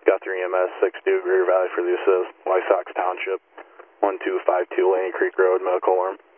Guthrie EMS, 6-2, Greater Valley for the assist, Wysox Township, 1252 Laney Creek Road, medical alarm.